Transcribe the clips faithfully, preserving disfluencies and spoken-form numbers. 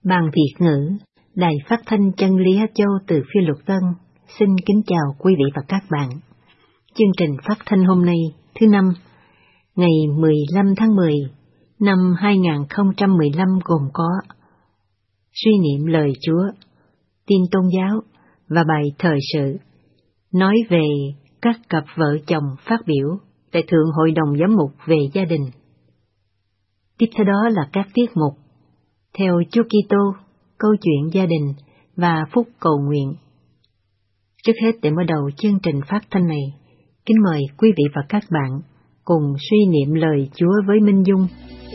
Ban Việt ngữ, Đài Phát thanh Chân Lý Á Châu từ Phiên Lục Tân, xin kính chào quý vị và các bạn. Chương trình phát thanh hôm nay, thứ năm, ngày mười lăm tháng mười năm hai nghìn không trăm mười lăm gồm có suy niệm lời Chúa, tin tôn giáo và bài thời sự, nói về các cặp vợ chồng phát biểu tại Thượng Hội đồng Giám mục về gia đình. Tiếp theo đó là các tiết mục theo Chúa Kitô, câu chuyện gia đình và phúc cầu nguyện. Trước hết, để mở đầu chương trình phát thanh này, kính mời quý vị và các bạn cùng suy niệm lời Chúa với Minh Dung.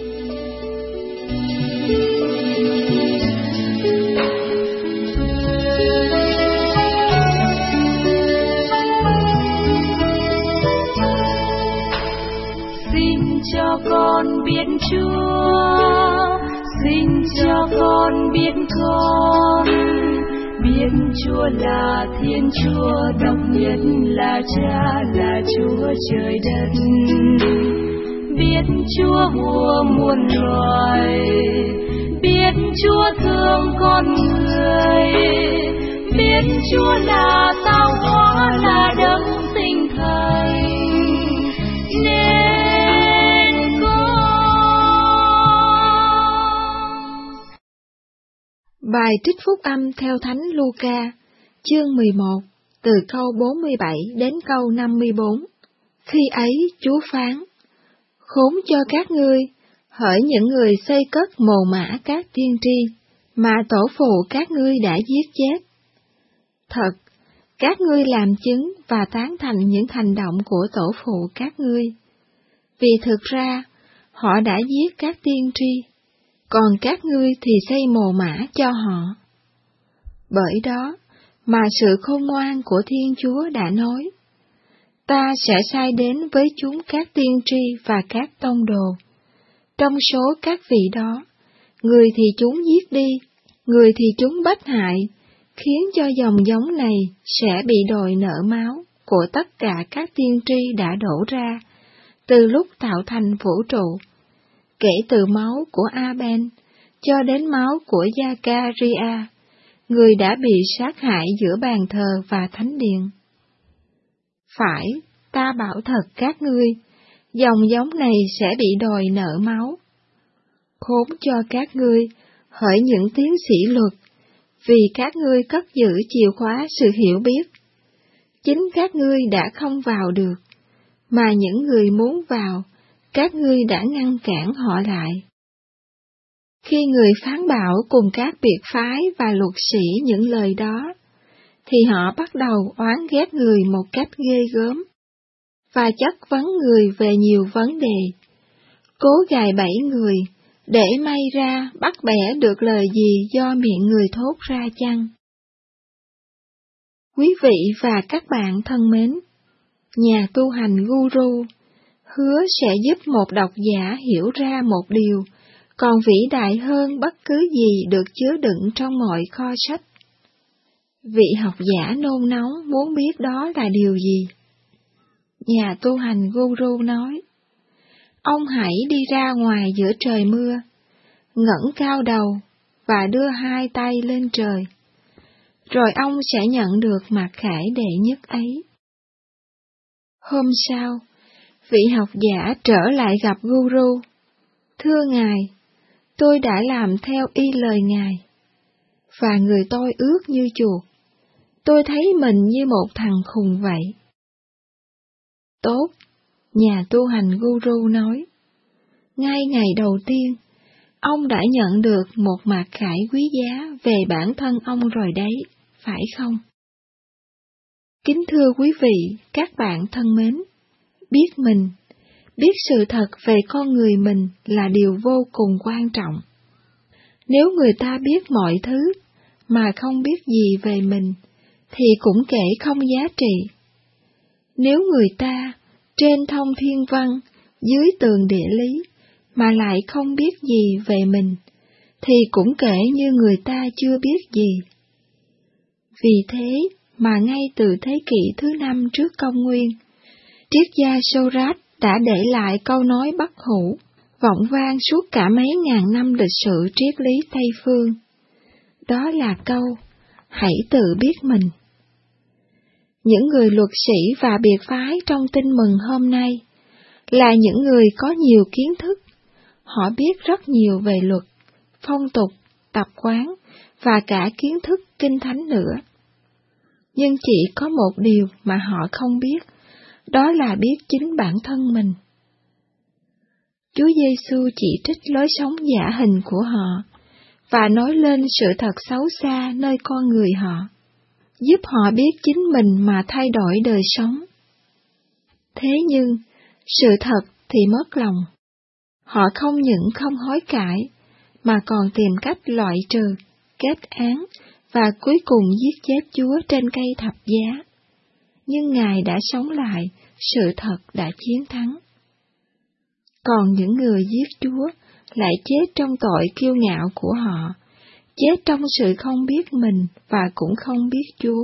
Xin cho con biết Chúa, xin cho con biết con, biết Chúa là Thiên Chúa độc nhất, là Cha, là Chúa trời đất. Biết Chúa vua muôn loài, biết Chúa thương con người, biết Chúa là tạo hóa, là đấng sinh thành. Bài trích phúc âm theo Thánh Luca, chương mười một, từ câu bốn mươi bảy đến câu năm mươi bốn. Khi ấy Chúa phán: Khốn cho các ngươi, hỡi những người xây cất mồ mả các tiên tri, mà tổ phụ các ngươi đã giết chết. Thật, các ngươi làm chứng và tán thành những hành động của tổ phụ các ngươi, vì thực ra họ đã giết các tiên tri, còn các ngươi thì xây mồ mả cho họ. Bởi đó mà sự khôn ngoan của Thiên Chúa đã nói: Ta sẽ sai đến với chúng các tiên tri và các tông đồ. Trong số các vị đó, người thì chúng giết đi, người thì chúng bách hại, khiến cho dòng giống này sẽ bị đòi nợ máu của tất cả các tiên tri đã đổ ra từ lúc tạo thành vũ trụ, kể từ máu của Abel cho đến máu của Gia-ca-ri-a, người đã bị sát hại giữa bàn thờ và thánh điện. Phải, ta bảo thật các ngươi, dòng giống này sẽ bị đòi nợ máu. Khốn cho các ngươi, hỡi những tiến sĩ luật, vì các ngươi cất giữ chìa khóa sự hiểu biết. Chính các ngươi đã không vào được, mà những người muốn vào, các ngươi đã ngăn cản họ lại. Khi người phán bảo cùng các biệt phái và luật sĩ những lời đó, thì họ bắt đầu oán ghét người một cách ghê gớm, và chất vấn người về nhiều vấn đề, cố gài bẫy người, để may ra bắt bẻ được lời gì do miệng người thốt ra chăng? Quý vị và các bạn thân mến, nhà tu hành guru hứa sẽ giúp một độc giả hiểu ra một điều còn vĩ đại hơn bất cứ gì được chứa đựng trong mọi kho sách. Vị học giả nôn nóng muốn biết đó là điều gì. Nhà tu hành guru nói: Ông hãy đi ra ngoài giữa trời mưa, ngẩng cao đầu và đưa hai tay lên trời, rồi ông sẽ nhận được mặc khải đệ nhất ấy. Hôm sau, vị học giả trở lại gặp guru. Thưa ngài, tôi đã làm theo y lời ngài, và người tôi ướt như chuột. Tôi thấy mình như một thằng khùng vậy. Tốt, nhà tu hành guru nói. Ngay ngày đầu tiên, ông đã nhận được một mặc khải quý giá về bản thân ông rồi đấy, phải không? Kính thưa quý vị, các bạn thân mến, biết mình, biết sự thật về con người mình là điều vô cùng quan trọng. Nếu người ta biết mọi thứ mà không biết gì về mình, thì cũng kể không giá trị. Nếu người ta trên thông thiên văn, dưới tường địa lý, mà lại không biết gì về mình, thì cũng kể như người ta chưa biết gì. Vì thế mà ngay từ thế kỷ thứ năm trước công nguyên, triết gia Socrates đã để lại câu nói bất hủ, vọng vang suốt cả mấy ngàn năm lịch sử triết lý Tây Phương. đó là câu, hãy tự biết mình. Những người luật sĩ và biệt phái trong tin mừng hôm nay là những người có nhiều kiến thức. Họ biết rất nhiều về luật, phong tục, tập quán và cả kiến thức kinh thánh nữa. Nhưng chỉ có một điều mà họ không biết, đó là biết chính bản thân mình. Chúa Giêsu chỉ trích lối sống giả hình của họ và nói lên sự thật xấu xa nơi con người họ, giúp họ biết chính mình mà thay đổi đời sống. Thế nhưng, sự thật thì mất lòng. Họ không những không hối cải, mà còn tìm cách loại trừ, kết án và cuối cùng giết chết Chúa trên cây thập giá. Nhưng Ngài đã sống lại, sự thật đã chiến thắng. Còn những người giết Chúa lại chết trong tội kiêu ngạo của họ, chết trong sự không biết mình và cũng không biết Chúa.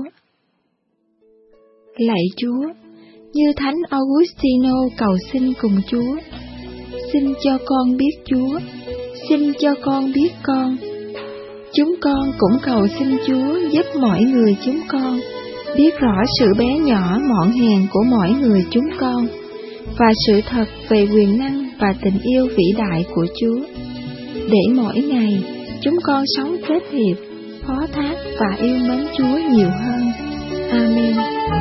Lạy Chúa, như Thánh Augustino cầu xin cùng Chúa, xin cho con biết Chúa, xin cho con biết con. Chúng con cũng cầu xin Chúa giúp mỗi người chúng con biết rõ sự bé nhỏ mọn hèn của mỗi người chúng con, và sự thật về quyền năng và tình yêu vĩ đại của Chúa, để mỗi ngày chúng con sống kết hiệp, phó thác và yêu mến Chúa nhiều hơn. Amen.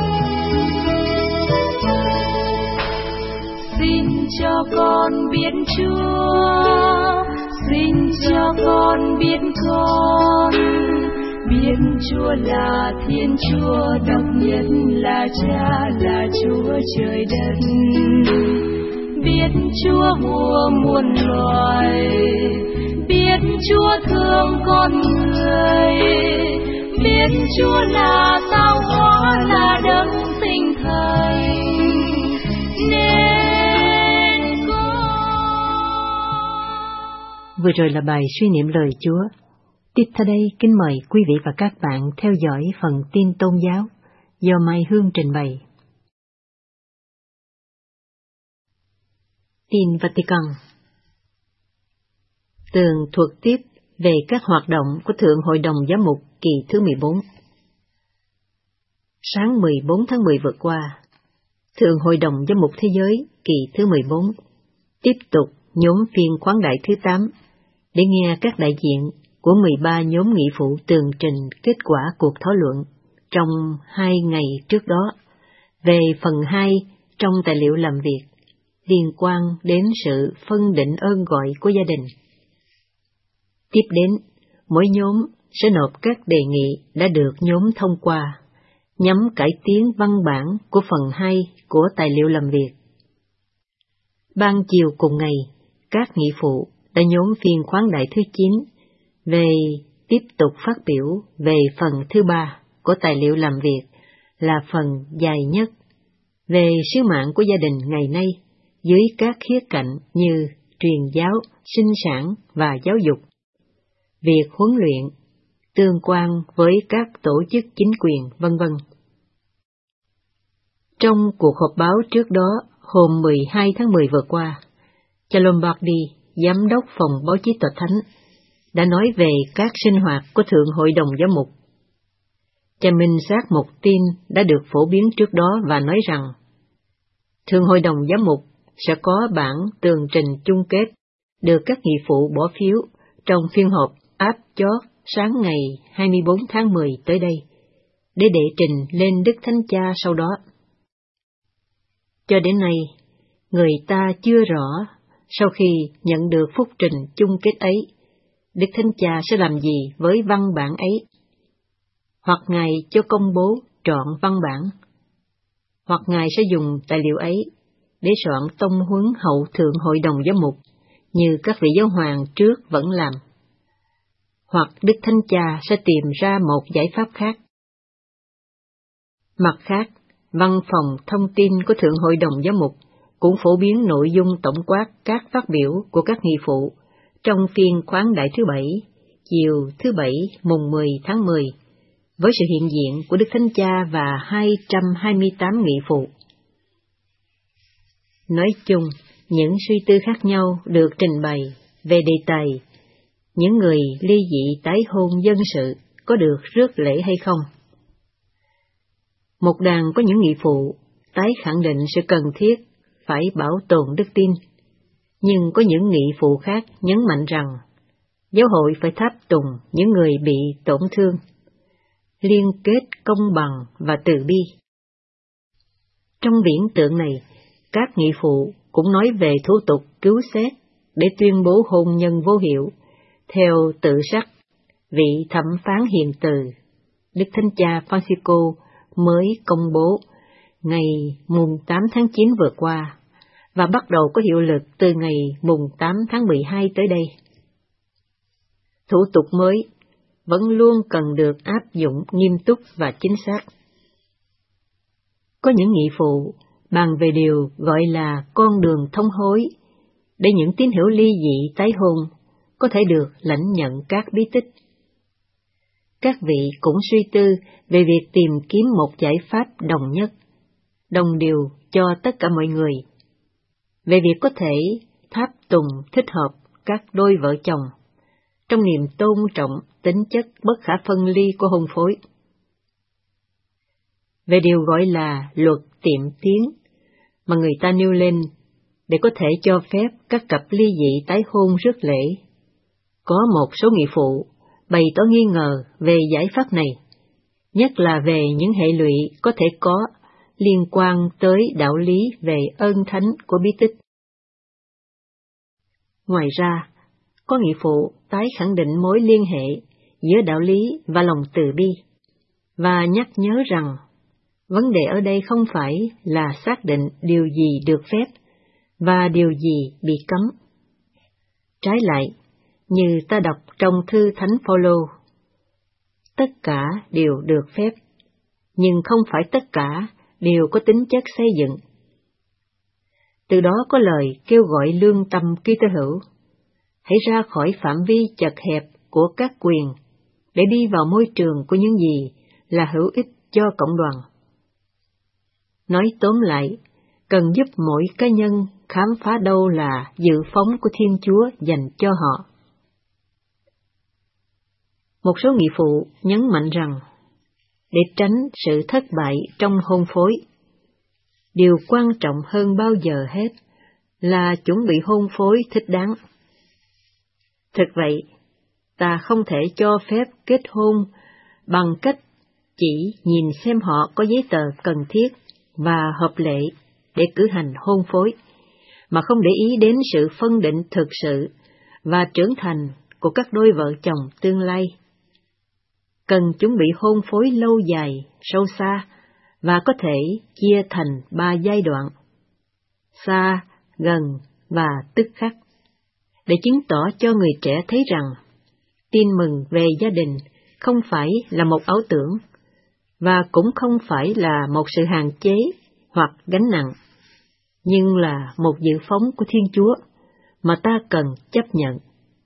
Xin cho con biết Chúa, xin cho con biết con, biết Chúa là Thiên Chúa độc nhất, là Cha, là Chúa trời đất. Biết Chúa vua muôn loài, biết Chúa thương con người, biết Chúa là tạo hóa, là đấng sinh thành. Nên con. Vừa rồi là bài suy niệm lời Chúa. Tiếp theo đây, kính mời quý vị và các bạn theo dõi phần tin tôn giáo do Mai Hương trình bày. Tin Vatican. Tường thuật tiếp về các hoạt động của Thượng Hội đồng Giám mục kỳ thứ mười bốn. Sáng mười bốn tháng mười vừa qua, Thượng Hội đồng Giám mục Thế giới kỳ thứ mười bốn tiếp tục nhóm phiên khoáng đại thứ tám để nghe các đại diện của mười ba nhóm nghị phụ tường trình kết quả cuộc thảo luận trong hai ngày trước đó về phần hai trong tài liệu làm việc liên quan đến sự phân định ơn gọi của gia đình. Tiếp đến, mỗi nhóm sẽ nộp các đề nghị đã được nhóm thông qua, nhằm cải tiến văn bản của phần hai của tài liệu làm việc. Ban chiều cùng ngày, các nghị phụ đã nhóm phiên khoáng đại thứ chín về tiếp tục phát biểu về phần thứ ba của tài liệu làm việc, là phần dài nhất, về sứ mạng của gia đình ngày nay dưới các khía cạnh như truyền giáo, sinh sản và giáo dục, việc huấn luyện, tương quan với các tổ chức chính quyền, vân vân. Trong cuộc họp báo trước đó, hôm mười hai tháng mười vừa qua, cha Lombardi, giám đốc phòng báo chí tòa thánh, đã nói về các sinh hoạt của Thượng Hội đồng Giám mục. Cha minh xác một tin đã được phổ biến trước đó và nói rằng Thượng Hội đồng Giám mục sẽ có bản tường trình chung kết được các nghị phụ bỏ phiếu trong phiên họp áp chót sáng ngày hai mươi bốn tháng mười tới đây, để đệ trình lên Đức Thánh Cha sau đó. Cho đến nay, người ta chưa rõ sau khi nhận được phúc trình chung kết ấy, Đức Thánh Cha sẽ làm gì với văn bản ấy? Hoặc Ngài cho công bố trọn văn bản, hoặc Ngài sẽ dùng tài liệu ấy để soạn tông huấn hậu Thượng Hội đồng Giám mục như các vị giáo hoàng trước vẫn làm. Hoặc Đức Thánh Cha sẽ tìm ra một giải pháp khác. Mặt khác, Văn phòng thông tin của Thượng Hội đồng Giám mục cũng phổ biến nội dung tổng quát các phát biểu của các nghị phụ trong phiên khoáng đại thứ bảy, chiều thứ bảy mùng mười tháng mười, với sự hiện diện của Đức Thánh Cha và hai trăm hai mươi tám nghị phụ. Nói chung, những suy tư khác nhau được trình bày về đề tài những người ly dị tái hôn dân sự có được rước lễ hay không? Một đàn có những nghị phụ tái khẳng định sự cần thiết phải bảo tồn đức tin, nhưng có những nghị phụ khác nhấn mạnh rằng giáo hội phải tháp tùng những người bị tổn thương, liên kết công bằng và từ bi. Trong viễn tượng này, các nghị phụ cũng nói về thủ tục cứu xét để tuyên bố hôn nhân vô hiệu, theo tự sắc vị thẩm phán hiền từ Đức Thánh Cha Francisco mới công bố ngày mùng tám tháng chín vừa qua, và bắt đầu có hiệu lực từ ngày mùng tám tháng mười hai tới đây. Thủ tục mới vẫn luôn cần được áp dụng nghiêm túc và chính xác. Có những nghị phụ bàn về điều gọi là con đường thông hối, để những tín hữu ly dị tái hôn có thể được lãnh nhận các bí tích. Các vị cũng suy tư về việc tìm kiếm một giải pháp đồng nhất, đồng điều cho tất cả mọi người, về việc có thể tháp tùng thích hợp các đôi vợ chồng, trong niềm tôn trọng tính chất bất khả phân ly của hôn phối. Về điều gọi là luật tiệm tiến mà người ta nêu lên để có thể cho phép các cặp ly dị tái hôn rước lễ, có một số nghị phụ bày tỏ nghi ngờ về giải pháp này, nhất là về những hệ lụy có thể có liên quan tới đạo lý về ơn thánh của bí tích. Ngoài ra, có nghị phụ tái khẳng định mối liên hệ giữa đạo lý và lòng từ bi, và nhắc nhớ rằng vấn đề ở đây không phải là xác định điều gì được phép và điều gì bị cấm. Trái lại, như ta đọc trong thư Thánh Phaolô, tất cả đều được phép, nhưng không phải tất cả đều có tính chất xây dựng. Từ đó có lời kêu gọi lương tâm Kitô hữu, hãy ra khỏi phạm vi chật hẹp của các quyền để đi vào môi trường của những gì là hữu ích cho cộng đoàn. Nói tóm lại, cần giúp mỗi cá nhân khám phá đâu là dự phóng của Thiên Chúa dành cho họ. Một số nghị phụ nhấn mạnh rằng, để tránh sự thất bại trong hôn phối, điều quan trọng hơn bao giờ hết là chuẩn bị hôn phối thích đáng. Thực vậy, ta không thể cho phép kết hôn bằng cách chỉ nhìn xem họ có giấy tờ cần thiết và hợp lệ để cử hành hôn phối, mà không để ý đến sự phân định thực sự và trưởng thành của các đôi vợ chồng tương lai. Cần chuẩn bị hôn phối lâu dài, sâu xa, và có thể chia thành ba giai đoạn: xa, gần và tức khắc, để chứng tỏ cho người trẻ thấy rằng tin mừng về gia đình không phải là một ảo tưởng, và cũng không phải là một sự hạn chế hoặc gánh nặng, nhưng là một dự phóng của Thiên Chúa mà ta cần chấp nhận.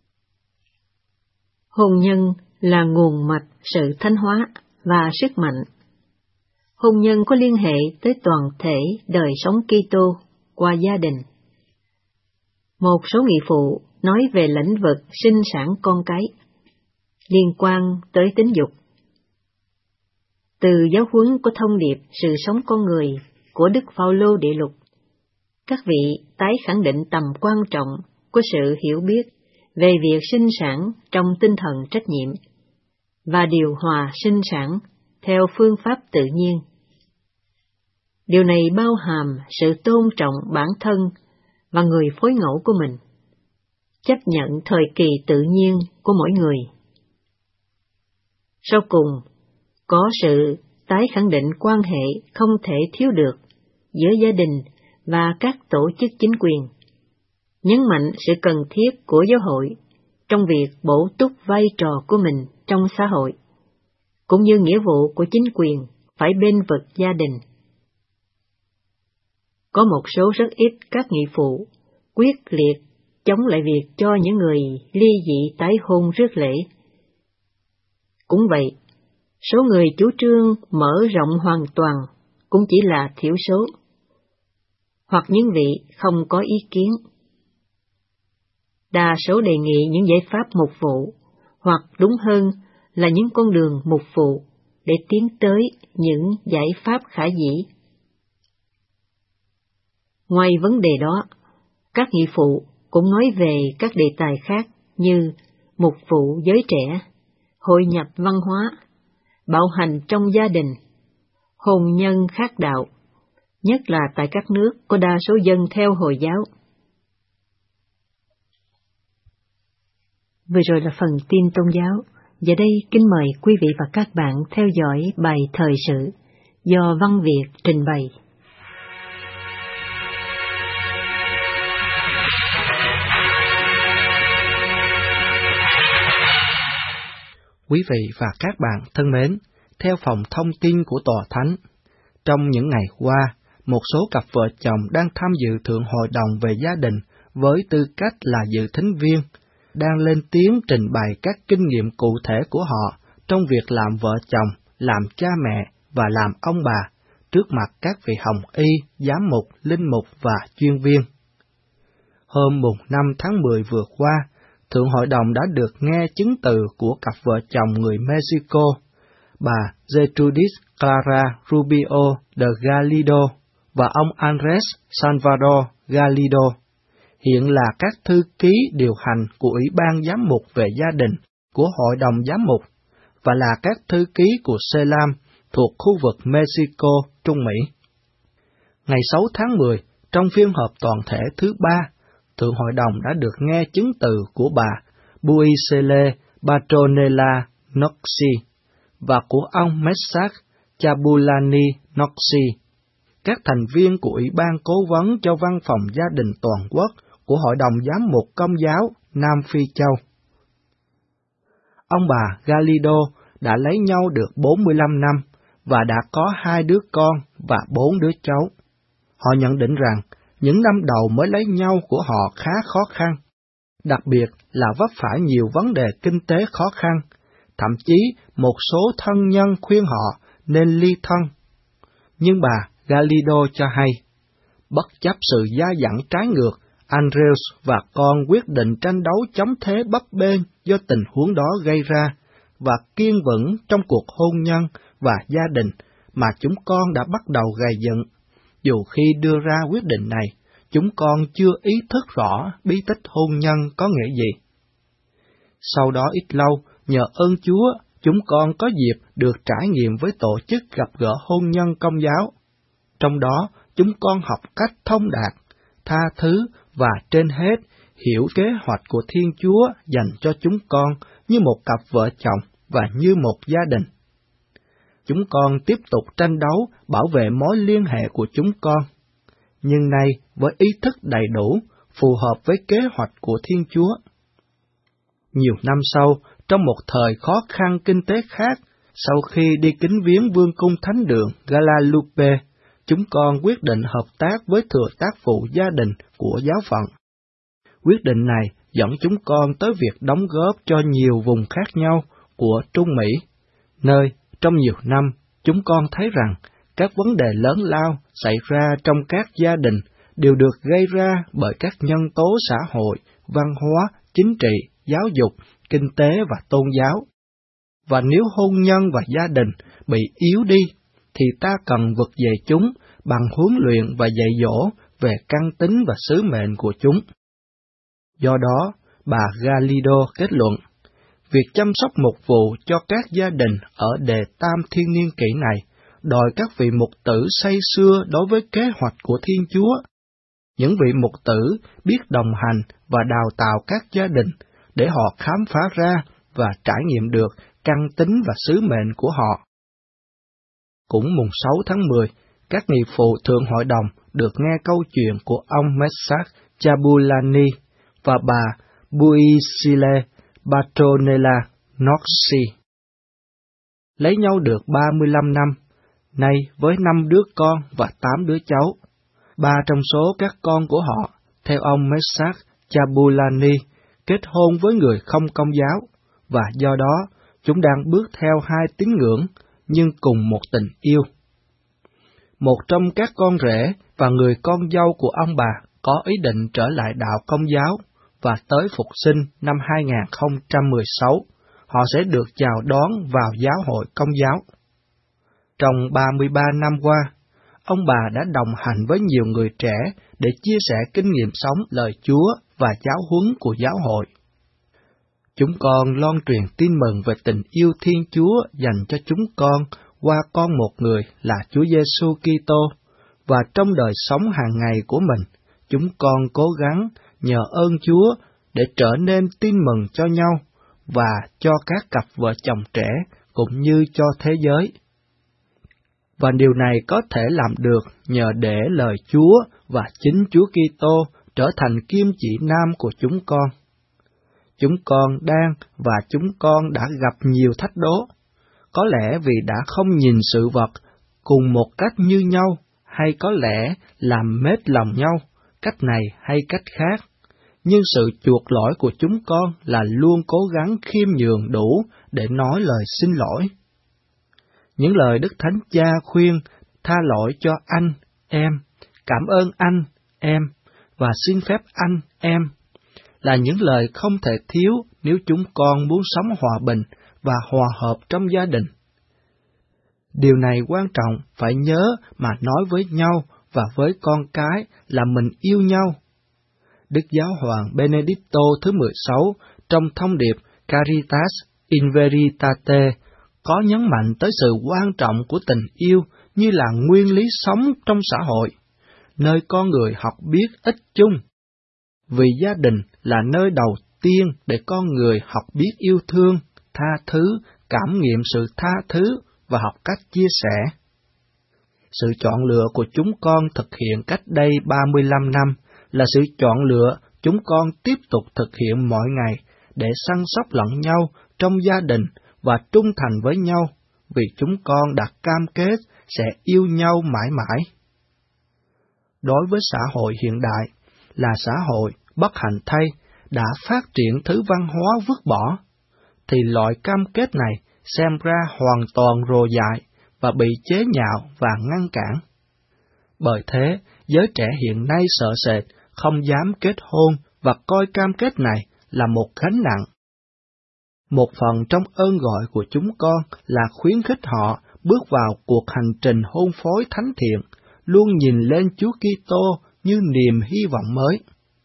Hôn nhân là nguồn mạch sự thánh hóa và sức mạnh. Hôn nhân có liên hệ tới toàn thể đời sống Kitô qua gia đình. Một số nghị phụ nói về lĩnh vực sinh sản con cái, liên quan tới tính dục. Từ giáo huấn của thông điệp sự sống con người của Đức Phaolô Địa Lục, các vị tái khẳng định tầm quan trọng của sự hiểu biết về việc sinh sản trong tinh thần trách nhiệm và điều hòa sinh sản theo phương pháp tự nhiên. Điều này bao hàm sự tôn trọng bản thân và người phối ngẫu của mình, chấp nhận thời kỳ tự nhiên của mỗi người. Sau cùng, có sự tái khẳng định quan hệ không thể thiếu được giữa gia đình và các tổ chức chính quyền, nhấn mạnh sự cần thiết của giáo hội trong việc bổ túc vai trò của mình trong xã hội, cũng như nghĩa vụ của chính quyền phải bênh vực gia đình. Có một số rất ít các nghị phụ quyết liệt chống lại việc cho những người ly dị tái hôn rước lễ. Cũng vậy, số người chủ trương mở rộng hoàn toàn cũng chỉ là thiểu số, hoặc những vị không có ý kiến. đa số đề nghị những giải pháp mục vụ, hoặc đúng hơn là những con đường mục vụ để tiến tới những giải pháp khả dĩ. Ngoài vấn đề đó, các nghị phụ cũng nói về các đề tài khác như mục vụ giới trẻ, hội nhập văn hóa, bạo hành trong gia đình, hôn nhân khác đạo, nhất là tại các nước có đa số dân theo Hồi giáo. Vừa rồi là phần tin tôn giáo. Giờ đây kính mời quý vị và các bạn theo dõi bài thời sự do Văn Việt trình bày. Quý vị và các bạn thân mến, theo phòng thông tin của Tòa Thánh, trong những ngày qua, một số cặp vợ chồng đang tham dự Thượng Hội đồng về gia đình với tư cách là dự thính viên, đang lên tiếng trình bày các kinh nghiệm cụ thể của họ trong việc làm vợ chồng, làm cha mẹ và làm ông bà, trước mặt các vị hồng y, giám mục, linh mục và chuyên viên. Hôm mùng năm tháng mười vừa qua, Thượng Hội đồng đã được nghe chứng từ của cặp vợ chồng người Mexico, bà Gertrudis Clara Rubio de Galindo và ông Andres Salvador Galindo, hiện là các thư ký điều hành của Ủy ban Giám mục về gia đình của Hội đồng Giám mục và là các thư ký của Selam thuộc khu vực Mexico, Trung Mỹ. Ngày sáu tháng mười, trong phiên họp toàn thể thứ ba, Thượng Hội đồng đã được nghe chứng từ của bà Buisele Patronela Noxi và của ông Mesach Chabulani Noxi, các thành viên của Ủy ban Cố vấn cho Văn phòng Gia đình Toàn quốc của Hội đồng Giám mục Công giáo Nam Phi Châu. Ông bà Galindo đã lấy nhau được bốn mươi lăm năm và đã có hai đứa con và bốn đứa cháu. Họ nhận định rằng những năm đầu mới lấy nhau của họ khá khó khăn, đặc biệt là vấp phải nhiều vấn đề kinh tế khó khăn, thậm chí một số thân nhân khuyên họ nên ly thân. Nhưng bà Galindo cho hay, bất chấp sự gia dẳng trái ngược, Andrews và con quyết định tranh đấu chống thế bấp bênh do tình huống đó gây ra, và kiên vững trong cuộc hôn nhân và gia đình mà chúng con đã bắt đầu gầy dựng. Dù khi đưa ra quyết định này, chúng con chưa ý thức rõ bí tích hôn nhân có nghĩa gì. Sau đó ít lâu, nhờ ơn Chúa, chúng con có dịp được trải nghiệm với tổ chức gặp gỡ hôn nhân Công giáo. Trong đó, chúng con học cách thông đạt, tha thứ và trên hết hiểu kế hoạch của Thiên Chúa dành cho chúng con như một cặp vợ chồng và như một gia đình. Chúng con tiếp tục tranh đấu bảo vệ mối liên hệ của chúng con, nhưng nay với ý thức đầy đủ, phù hợp với kế hoạch của Thiên Chúa. Nhiều năm sau, trong một thời khó khăn kinh tế khác, sau khi đi kính viếng Vương cung Thánh đường Guadalupe, chúng con quyết định hợp tác với thừa tác vụ gia đình của giáo phận. Quyết định này dẫn chúng con tới việc đóng góp cho nhiều vùng khác nhau của Trung Mỹ, nơi trong nhiều năm chúng con thấy rằng các vấn đề lớn lao xảy ra trong các gia đình đều được gây ra bởi các nhân tố xã hội, văn hóa, chính trị, giáo dục, kinh tế và tôn giáo. Và nếu hôn nhân và gia đình bị yếu đi, thì ta cần vực dậy chúng bằng huấn luyện và dạy dỗ về căn tính và sứ mệnh của chúng. Do đó, bà Galindo kết luận, việc chăm sóc mục vụ cho các gia đình ở đề tam thiên niên kỷ này đòi các vị mục tử say sưa đối với kế hoạch của Thiên Chúa. Những vị mục tử biết đồng hành và đào tạo các gia đình để họ khám phá ra và trải nghiệm được căn tính và sứ mệnh của họ. Cũng mùng sáu tháng mười, các nghị phụ Thượng Hội đồng được nghe câu chuyện của ông Mesach Chabulani và bà Buisile Patronela Noxi. Lấy nhau được ba mươi lăm năm, nay với năm đứa con và tám đứa cháu. Ba trong số các con của họ, theo ông Mesach Chabulani, kết hôn với người không Công giáo, và do đó chúng đang bước theo hai tín ngưỡng, nhưng cùng một tình yêu. Một trong các con rể và người con dâu của ông bà có ý định trở lại đạo Công giáo, và tới phục sinh năm hai không một sáu, họ sẽ được chào đón vào giáo hội Công giáo. Trong ba mươi ba năm qua, ông bà đã đồng hành với nhiều người trẻ để chia sẻ kinh nghiệm sống lời Chúa và giáo huấn của giáo hội. Chúng con loan truyền tin mừng về tình yêu Thiên Chúa dành cho chúng con qua con một người là Chúa Giêsu Kitô, và trong đời sống hàng ngày của mình, chúng con cố gắng nhờ ơn Chúa để trở nên tin mừng cho nhau và cho các cặp vợ chồng trẻ cũng như cho thế giới. Và điều này có thể làm được nhờ để lời Chúa và chính Chúa Kitô trở thành kim chỉ nam của chúng con. Chúng con đang và chúng con đã gặp nhiều thách đố, có lẽ vì đã không nhìn sự vật cùng một cách như nhau, hay có lẽ làm mết lòng nhau, cách này hay cách khác. Nhưng sự chuộc lỗi của chúng con là luôn cố gắng khiêm nhường đủ để nói lời xin lỗi. Những lời Đức Thánh Cha khuyên tha lỗi cho anh, em, cảm ơn anh, em, và xin phép anh, em, là những lời không thể thiếu nếu chúng con muốn sống hòa bình và hòa hợp trong gia đình. Điều này quan trọng phải nhớ mà nói với nhau và với con cái là mình yêu nhau. Đức Giáo hoàng Benedicto thứ mười sáu trong thông điệp Caritas in Veritate có nhấn mạnh tới sự quan trọng của tình yêu như là nguyên lý sống trong xã hội, nơi con người học biết ích chung. Vì gia đình là nơi đầu tiên để con người học biết yêu thương, tha thứ, cảm nghiệm sự tha thứ và học cách chia sẻ. Sự chọn lựa của chúng con thực hiện cách đây ba mươi lăm năm là sự chọn lựa chúng con tiếp tục thực hiện mỗi ngày để săn sóc lẫn nhau trong gia đình và trung thành với nhau, vì chúng con đã cam kết sẽ yêu nhau mãi mãi. Đối với xã hội hiện đại, là xã hội bất hạnh thay đã phát triển thứ văn hóa vứt bỏ, thì loại cam kết này xem ra hoàn toàn rồ dại và bị chế nhạo và ngăn cản. Bởi thế, giới trẻ hiện nay sợ sệt, không dám kết hôn và coi cam kết này là một gánh nặng. Một phần trong ơn gọi của chúng con là khuyến khích họ bước vào cuộc hành trình hôn phối thánh thiện, luôn nhìn lên Chúa Kitô như niềm hy vọng mới.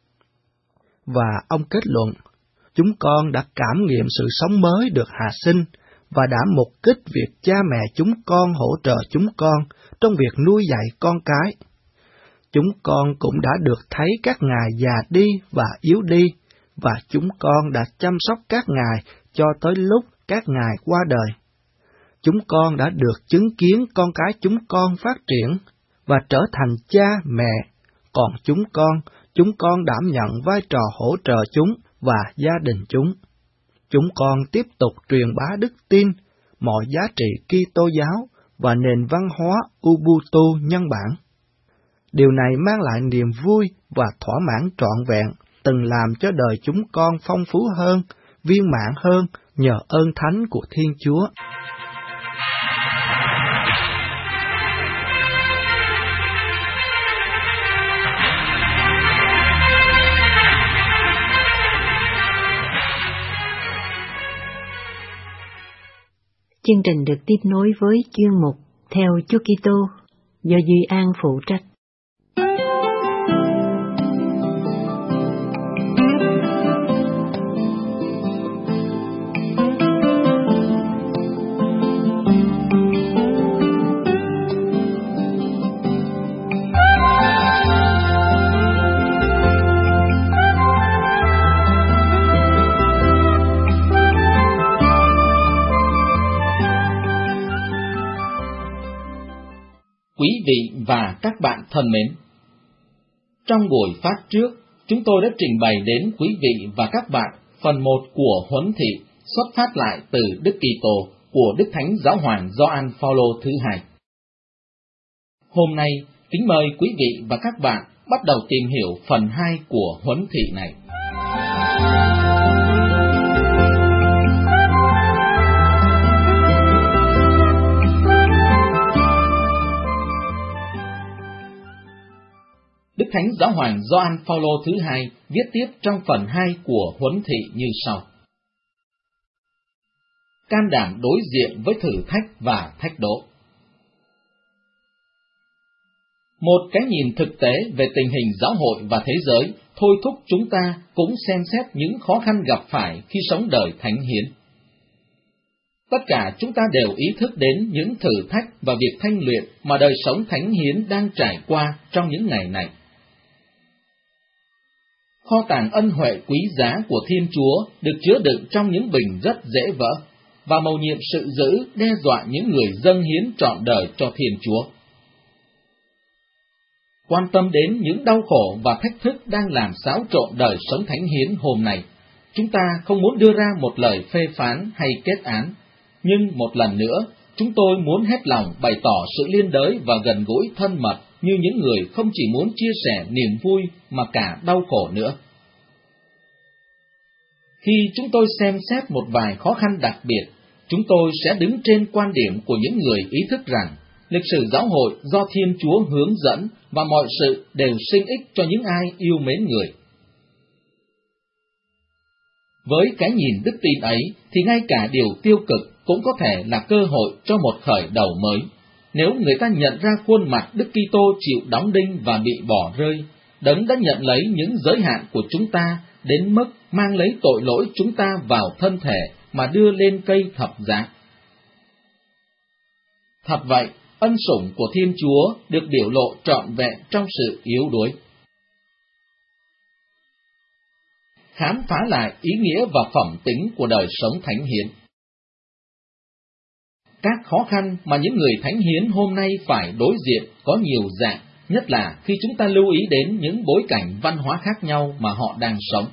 Và ông kết luận, chúng con đã cảm nghiệm sự sống mới được hạ sinh và đã mục kích việc cha mẹ chúng con hỗ trợ chúng con trong việc nuôi dạy con cái. Chúng con cũng đã được thấy các ngài già đi và yếu đi, và chúng con đã chăm sóc các ngài cho tới lúc các ngài qua đời. Chúng con đã được chứng kiến con cái chúng con phát triển và trở thành cha mẹ, còn chúng con, chúng con đảm nhận vai trò hỗ trợ chúng và gia đình chúng. Chúng con tiếp tục truyền bá đức tin, mọi giá trị Kitô giáo và nền văn hóa Ubuntu nhân bản. Điều này mang lại niềm vui và thỏa mãn trọn vẹn, từng làm cho đời chúng con phong phú hơn, viên mãn hơn nhờ ơn thánh của Thiên Chúa. Chương trình được tiếp nối với chuyên mục Theo Chúa Kitô do Duy An phụ trách. Quý vị và các bạn thân mến, trong buổi phát trước, chúng tôi đã trình bày đến quý vị và các bạn phần một của huấn thị xuất phát lại từ Đức Kitô của Đức Thánh Giáo hoàng Gioan Phaolô thứ hai. Hôm nay, kính mời quý vị và các bạn bắt đầu tìm hiểu phần hai của huấn thị này. Đức Thánh Giáo hoàng Gioan Phaolô thứ hai viết tiếp trong phần hai của Huấn thị như sau: Can đảm đối diện với thử thách và thách đố. Một cái nhìn thực tế về tình hình giáo hội và thế giới thôi thúc chúng ta cũng xem xét những khó khăn gặp phải khi sống đời thánh hiến. Tất cả chúng ta đều ý thức đến những thử thách và việc thanh luyện mà đời sống thánh hiến đang trải qua trong những ngày này. Kho tàng ân huệ quý giá của Thiên Chúa được chứa đựng trong những bình rất dễ vỡ, và mầu nhiệm sự dữ đe dọa những người dâng hiến trọn đời cho Thiên Chúa. Quan tâm đến những đau khổ và thách thức đang làm xáo trộn đời sống thánh hiến hôm nay, chúng ta không muốn đưa ra một lời phê phán hay kết án, nhưng một lần nữa, chúng tôi muốn hết lòng bày tỏ sự liên đới và gần gũi thân mật như những người không chỉ muốn chia sẻ niềm vui mà cả đau khổ nữa. Khi chúng tôi xem xét một vài khó khăn đặc biệt, chúng tôi sẽ đứng trên quan điểm của những người ý thức rằng lịch sử giáo hội do Thiên Chúa hướng dẫn và mọi sự đều sinh ích cho những ai yêu mến người. Với cái nhìn đức tin ấy thì ngay cả điều tiêu cực cũng có thể là cơ hội cho một khởi đầu mới, nếu người ta nhận ra khuôn mặt Đức Kitô chịu đóng đinh và bị bỏ rơi, Đấng đã nhận lấy những giới hạn của chúng ta đến mức mang lấy tội lỗi chúng ta vào thân thể mà đưa lên cây thập giá. Thật vậy, ân sủng của Thiên Chúa được biểu lộ trọn vẹn trong sự yếu đuối. Khám phá lại ý nghĩa và phẩm tính của đời sống thánh hiến. Các khó khăn mà những người thánh hiến hôm nay phải đối diện có nhiều dạng, nhất là khi chúng ta lưu ý đến những bối cảnh văn hóa khác nhau mà họ đang sống.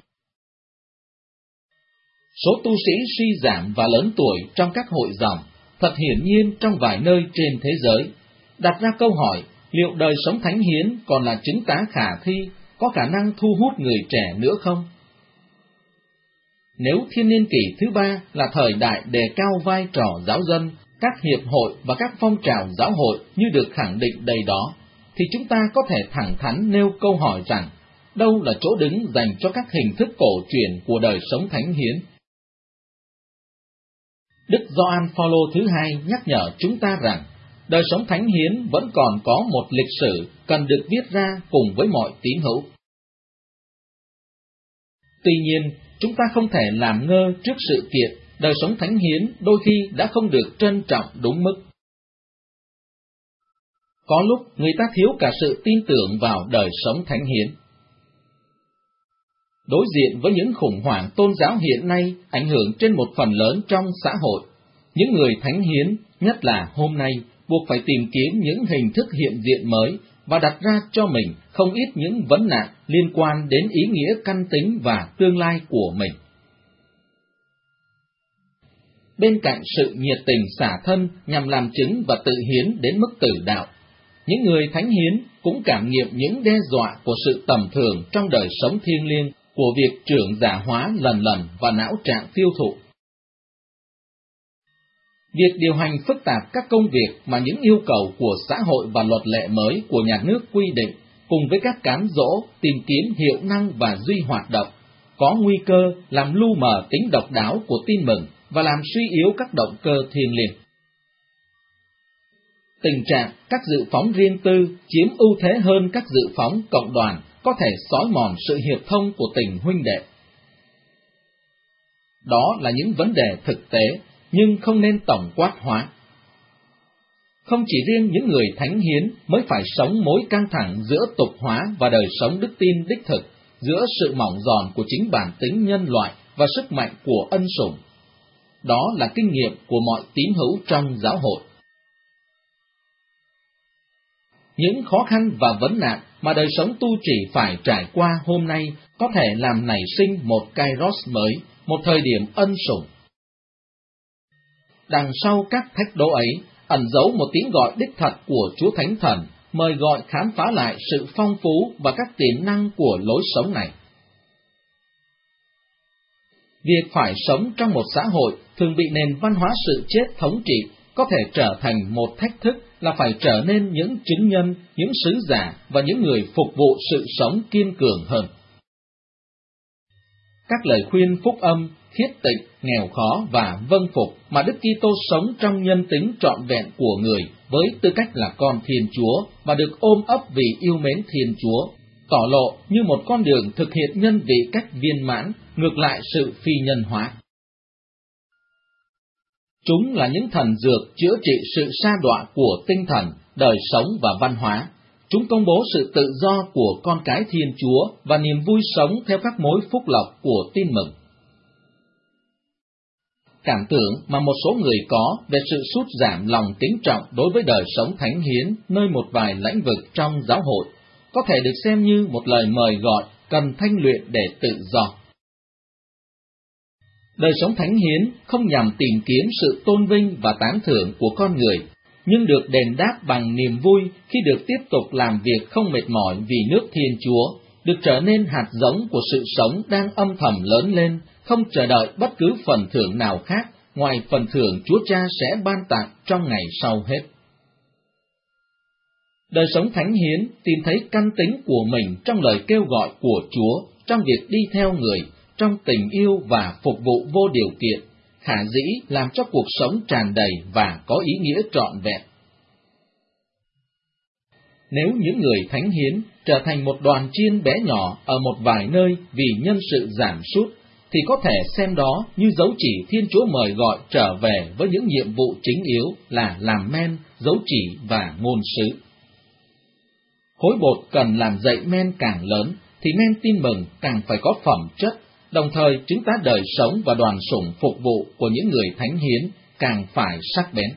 Số tu sĩ suy giảm và lớn tuổi trong các hội dòng, thật hiển nhiên trong vài nơi trên thế giới, đặt ra câu hỏi liệu đời sống thánh hiến còn là chứng tá khả thi, có khả năng thu hút người trẻ nữa không? Nếu thiên niên kỷ thứ ba là thời đại đề cao vai trò giáo dân, các hiệp hội và các phong trào giáo hội như được khẳng định đầy đó, thì chúng ta có thể thẳng thắn nêu câu hỏi rằng, đâu là chỗ đứng dành cho các hình thức cổ truyền của đời sống thánh hiến? Đức Gioan Phaolô thứ hai nhắc nhở chúng ta rằng, đời sống thánh hiến vẫn còn có một lịch sử cần được viết ra cùng với mọi tín hữu. Tuy nhiên, chúng ta không thể làm ngơ trước sự kiện đời sống thánh hiến đôi khi đã không được trân trọng đúng mức. Có lúc người ta thiếu cả sự tin tưởng vào đời sống thánh hiến. Đối diện với những khủng hoảng tôn giáo hiện nay ảnh hưởng trên một phần lớn trong xã hội, những người thánh hiến, nhất là hôm nay, buộc phải tìm kiếm những hình thức hiện diện mới và đặt ra cho mình không ít những vấn nạn liên quan đến ý nghĩa căn tính và tương lai của mình. Bên cạnh sự nhiệt tình xả thân nhằm làm chứng và tự hiến đến mức tử đạo, những người thánh hiến cũng cảm nghiệm những đe dọa của sự tầm thường trong đời sống thiêng liêng của việc trưởng giả hóa lần lần và não trạng tiêu thụ. Việc điều hành phức tạp các công việc mà những yêu cầu của xã hội và luật lệ mới của nhà nước quy định, cùng với các cám dỗ tìm kiếm hiệu năng và duy hoạt động, có nguy cơ làm lu mờ tính độc đáo của tin mừng và làm suy yếu các động cơ thiêng liêng. Tình trạng các dự phóng riêng tư chiếm ưu thế hơn các dự phóng cộng đoàn có thể xói mòn sự hiệp thông của tình huynh đệ. Đó là những vấn đề thực tế, nhưng không nên tổng quát hóa. Không chỉ riêng những người thánh hiến mới phải sống mối căng thẳng giữa tục hóa và đời sống đức tin đích thực, giữa sự mỏng giòn của chính bản tính nhân loại và sức mạnh của ân sủng. Đó là kinh nghiệm của mọi tín hữu trong giáo hội. Những khó khăn và vấn nạn mà đời sống tu trì phải trải qua hôm nay có thể làm nảy sinh một kairos mới, một thời điểm ân sủng. Đằng sau các thách đố ấy, ẩn giấu một tiếng gọi đích thật của Chúa Thánh Thần, mời gọi khám phá lại sự phong phú và các tiềm năng của lối sống này. Việc phải sống trong một xã hội thường bị nền văn hóa sự chết thống trị có thể trở thành một thách thức là phải trở nên những chứng nhân, những sứ giả và những người phục vụ sự sống kiên cường hơn. Các lời khuyên phúc âm, thiết tịnh, nghèo khó và vâng phục mà Đức Kitô sống trong nhân tính trọn vẹn của người với tư cách là con Thiên Chúa và được ôm ấp vì yêu mến Thiên Chúa, tỏ lộ như một con đường thực hiện nhân vị cách viên mãn, ngược lại sự phi nhân hóa. Chúng là những thần dược chữa trị sự sa đọa của tinh thần, đời sống và văn hóa. Chúng công bố sự tự do của con cái Thiên Chúa và niềm vui sống theo các mối phúc lộc của tin mừng. Cảm tưởng mà một số người có về sự sút giảm lòng kính trọng đối với đời sống thánh hiến nơi một vài lĩnh vực trong giáo hội có thể được xem như một lời mời gọi cần thanh luyện để tự do. Đời sống thánh hiến không nhằm tìm kiếm sự tôn vinh và tán thưởng của con người, nhưng được đền đáp bằng niềm vui khi được tiếp tục làm việc không mệt mỏi vì nước Thiên Chúa, được trở nên hạt giống của sự sống đang âm thầm lớn lên, không chờ đợi bất cứ phần thưởng nào khác ngoài phần thưởng Chúa Cha sẽ ban tặng trong ngày sau hết. Đời sống thánh hiến tìm thấy căn tính của mình trong lời kêu gọi của Chúa, trong việc đi theo người, trong tình yêu và phục vụ vô điều kiện, khả dĩ làm cho cuộc sống tràn đầy và có ý nghĩa trọn vẹn. Nếu những người thánh hiến trở thành một đoàn chiên bé nhỏ ở một vài nơi vì nhân sự giảm sút, thì có thể xem đó như dấu chỉ Thiên Chúa mời gọi trở về với những nhiệm vụ chính yếu là làm men, dấu chỉ và ngôn sứ. Khối bột cần làm dậy men càng lớn, thì men tin mừng càng phải có phẩm chất, đồng thời chứng tá đời sống và đoàn sủng phục vụ của những người thánh hiến càng phải sắc bén.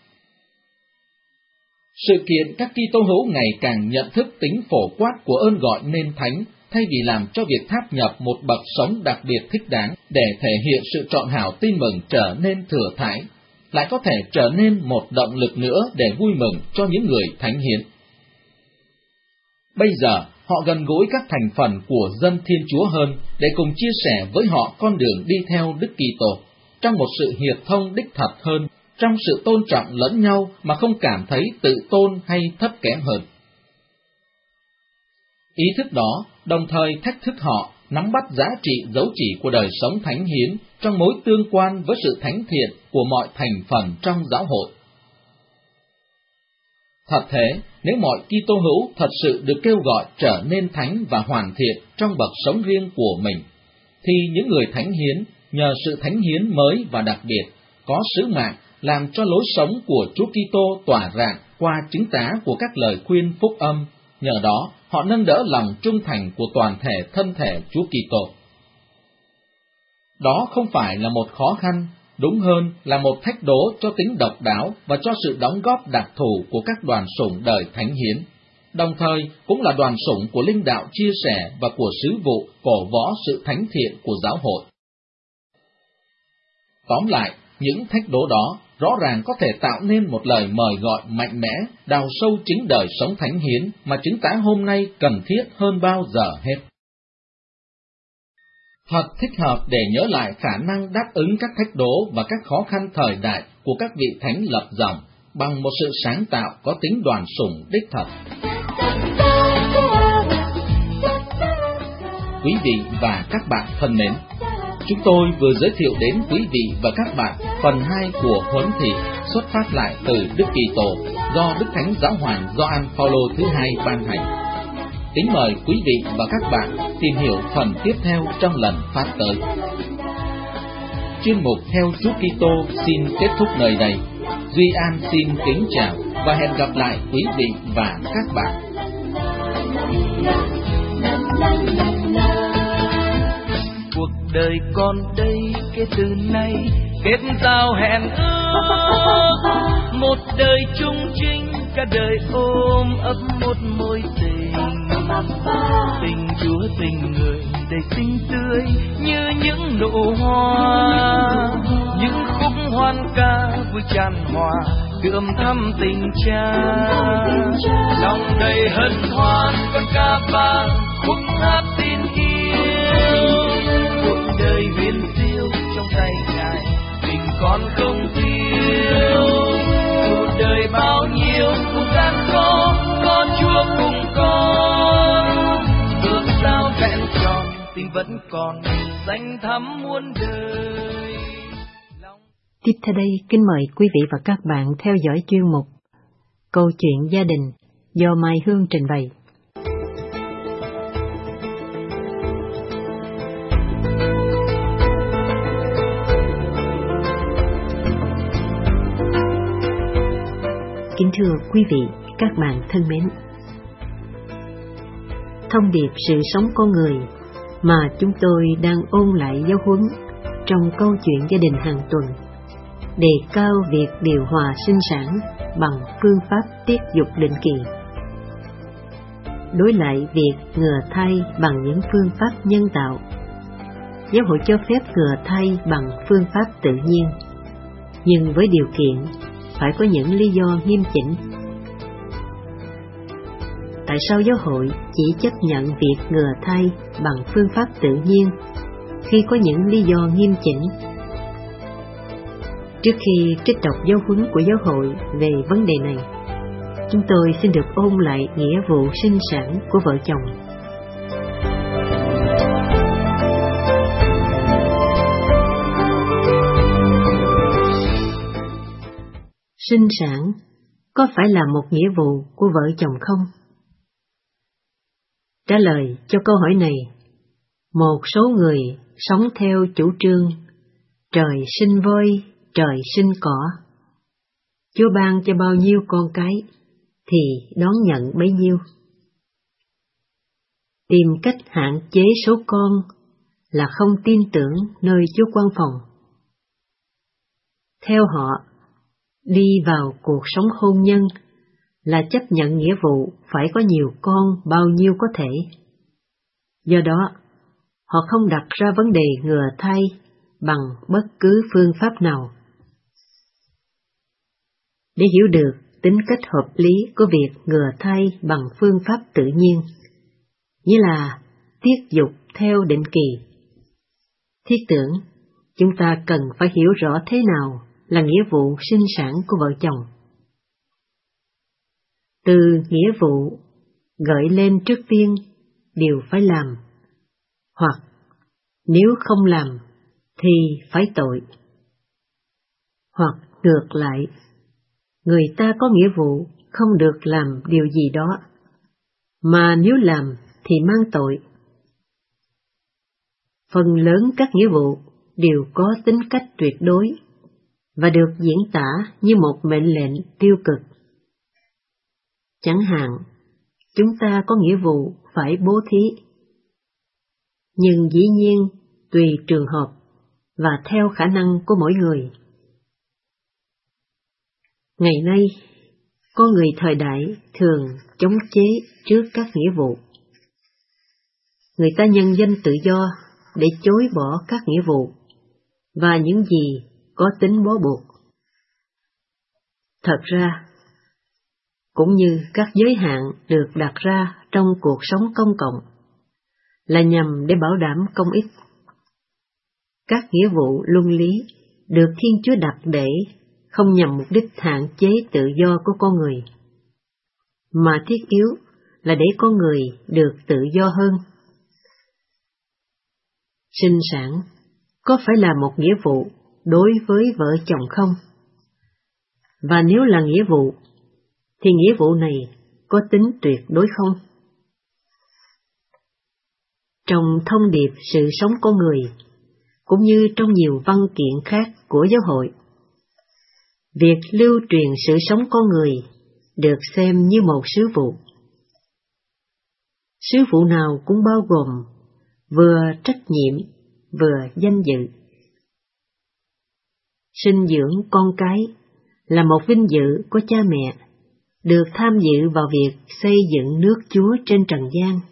Sự kiện các Kitô hữu ngày càng nhận thức tính phổ quát của ơn gọi nên thánh, thay vì làm cho việc tháp nhập một bậc sống đặc biệt thích đáng để thể hiện sự trọn hảo tin mừng trở nên thừa thãi, lại có thể trở nên một động lực nữa để vui mừng cho những người thánh hiến. Bây giờ, họ gần gũi các thành phần của dân Thiên Chúa hơn để cùng chia sẻ với họ con đường đi theo Đức Kitô, trong một sự hiệp thông đích thật hơn, trong sự tôn trọng lẫn nhau mà không cảm thấy tự tôn hay thấp kém hơn. Ý thức đó đồng thời thách thức họ nắm bắt giá trị dấu chỉ của đời sống thánh hiến trong mối tương quan với sự thánh thiện của mọi thành phần trong giáo hội. Thật thế, nếu mọi Kitô hữu thật sự được kêu gọi trở nên thánh và hoàn thiện trong bậc sống riêng của mình, thì những người thánh hiến nhờ sự thánh hiến mới và đặc biệt có sứ mạng làm cho lối sống của Chúa Kitô tỏa rạng qua chứng tá của các lời khuyên phúc âm. Nhờ đó, họ nâng đỡ lòng trung thành của toàn thể thân thể Chúa Kitô. Đó không phải là một khó khăn, đúng hơn là một thách đố cho tính độc đáo và cho sự đóng góp đặc thù của các đoàn sủng đời thánh hiến, đồng thời cũng là đoàn sủng của linh đạo chia sẻ và của sứ vụ cổ võ sự thánh thiện của giáo hội. Tóm lại, những thách đố đó rõ ràng có thể tạo nên một lời mời gọi mạnh mẽ, đào sâu chính đời sống thánh hiến mà chứng tá hôm nay cần thiết hơn bao giờ hết. Thật thích hợp để nhớ lại khả năng đáp ứng các thách đố và các khó khăn thời đại của các vị thánh lập dòng bằng một sự sáng tạo có tính đoàn sủng đích thật. Quý vị và các bạn thân mến, chúng tôi vừa giới thiệu đến quý vị và các bạn phần hai của huấn thị xuất phát lại từ Đức Kitô do Đức Thánh Giáo hoàng Gioan Phaolô thứ hai ban hành. Kính mời quý vị và các bạn tìm hiểu phần tiếp theo trong lần phát tới. Chuyên mục Theo Chúa Kitô xin kết thúc nơi đây. Duy An xin kính chào và hẹn gặp lại quý vị và các bạn. Cuộc đời con đây kể từ nay kết giao hẹn ước, một đời chung chinh cả đời ôm ấp một mối tình. Tình Chúa tình người đầy xinh tươi như những nụ hoa, những khúc hoan ca vui tràn hòa tươm thắm tình cha. Lòng đầy hân hoan con ca vang khúc hát tin yêu, cuộc đời huyền diệu trong tay Ngài tình con không thiếu. vẫn còn danh thắm muôn đời. Tiếp theo đây, kính mời quý vị và các bạn theo dõi chuyên mục Câu chuyện gia đình do Mai Hương trình bày. Kính thưa quý vị, các bạn thân mến, thông điệp sự sống con người mà chúng tôi đang ôn lại giáo huấn trong câu chuyện gia đình hàng tuần đề cao việc điều hòa sinh sản bằng phương pháp tiết dục định kỳ. Đối lại việc ngừa thai bằng những phương pháp nhân tạo, giáo hội cho phép ngừa thai bằng phương pháp tự nhiên, nhưng với điều kiện phải có những lý do nghiêm chỉnh. Tại sao giáo hội chỉ chấp nhận việc ngừa thai bằng phương pháp tự nhiên khi có những lý do nghiêm chỉnh? Trước khi trích đọc giáo huấn của giáo hội về vấn đề này, chúng tôi xin được ôn lại nghĩa vụ sinh sản của vợ chồng. Sinh sản có phải là một nghĩa vụ của vợ chồng không? Trả lời cho câu hỏi này, một số người sống theo chủ trương trời sinh voi, trời sinh cỏ. Chúa ban cho bao nhiêu con cái thì đón nhận bấy nhiêu. Tìm cách hạn chế số con là không tin tưởng nơi Chúa quan phòng. Theo họ, đi vào cuộc sống hôn nhân là chấp nhận nghĩa vụ phải có nhiều con bao nhiêu có thể. Do đó, họ không đặt ra vấn đề ngừa thai bằng bất cứ phương pháp nào. Để hiểu được tính cách hợp lý của việc ngừa thai bằng phương pháp tự nhiên, như là tiết dục theo định kỳ, thiết tưởng chúng ta cần phải hiểu rõ thế nào là nghĩa vụ sinh sản của vợ chồng. Từ nghĩa vụ gợi lên trước tiên điều phải làm, hoặc nếu không làm thì phải tội. Hoặc ngược lại, người ta có nghĩa vụ không được làm điều gì đó, mà nếu làm thì mang tội. Phần lớn các nghĩa vụ đều có tính cách tuyệt đối và được diễn tả như một mệnh lệnh tiêu cực. Chẳng hạn, chúng ta có nghĩa vụ phải bố thí, nhưng dĩ nhiên tùy trường hợp và theo khả năng của mỗi người. Ngày nay, con người thời đại thường chống chế trước các nghĩa vụ. Người ta nhân danh tự do để chối bỏ các nghĩa vụ và những gì có tính bó buộc. Thật ra, cũng như các giới hạn được đặt ra trong cuộc sống công cộng, là nhằm để bảo đảm công ích. Các nghĩa vụ luân lý được Thiên Chúa đặt để không nhằm mục đích hạn chế tự do của con người, mà thiết yếu là để con người được tự do hơn. Sinh sản có phải là một nghĩa vụ đối với vợ chồng không? Và nếu là nghĩa vụ, thì nghĩa vụ này có tính tuyệt đối không? Trong thông điệp sự sống con người, cũng như trong nhiều văn kiện khác của giáo hội, việc lưu truyền sự sống con người được xem như một sứ vụ. Sứ vụ nào cũng bao gồm vừa trách nhiệm, vừa danh dự. Sinh dưỡng con cái là một vinh dự của cha mẹ, được tham dự vào việc xây dựng nước Chúa trên trần gian.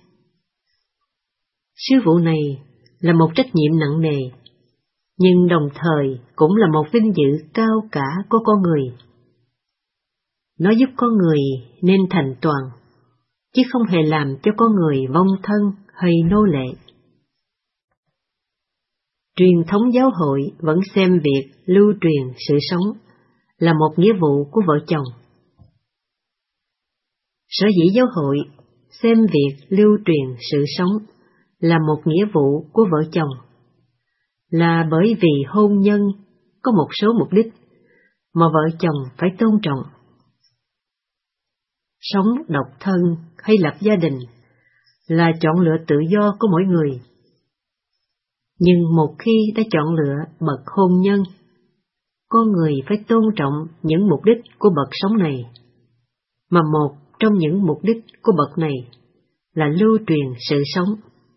Sứ vụ này là một trách nhiệm nặng nề, nhưng đồng thời cũng là một vinh dự cao cả của con người. Nó giúp con người nên thành toàn, chứ không hề làm cho con người vong thân hay nô lệ. Truyền thống giáo hội vẫn xem việc lưu truyền sự sống là một nghĩa vụ của vợ chồng. Sở dĩ giáo hội xem việc lưu truyền sự sống là một nghĩa vụ của vợ chồng, là bởi vì hôn nhân có một số mục đích mà vợ chồng phải tôn trọng. Sống độc thân hay lập gia đình là chọn lựa tự do của mỗi người. Nhưng một khi đã chọn lựa bậc hôn nhân, con người phải tôn trọng những mục đích của bậc sống này, mà một trong những mục đích của bậc này là lưu truyền sự sống.